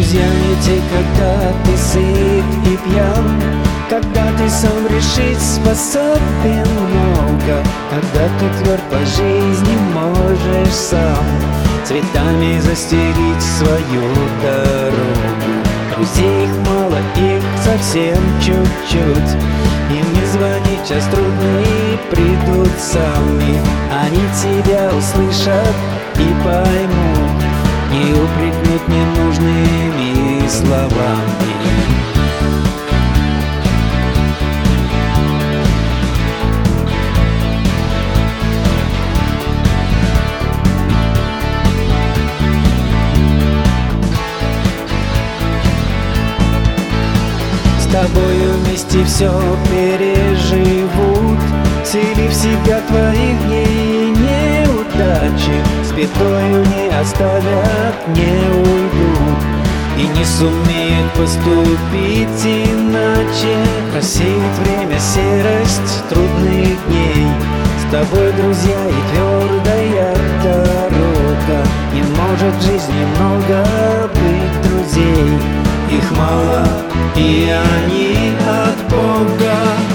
Друзья не те, когда ты сыт и пьян, когда ты сам решить способен много, когда ты тверд по жизни можешь сам цветами застелить свою дорогу. Друзей их мало, их совсем чуть-чуть. Им не звони, час трудный, придут сами. Они тебя услышат и поймут, не упрекнут ненужными словами. С тобою вместе все переживут, вселив в себя твоих дней неудачи. С бедою не оставят, не уйдут и не сумеют поступить иначе. Рассеет время серость трудных дней. С тобой, друзья, и твердая дорога. Не может в жизни много быть друзей. Их мало, и они от Бога.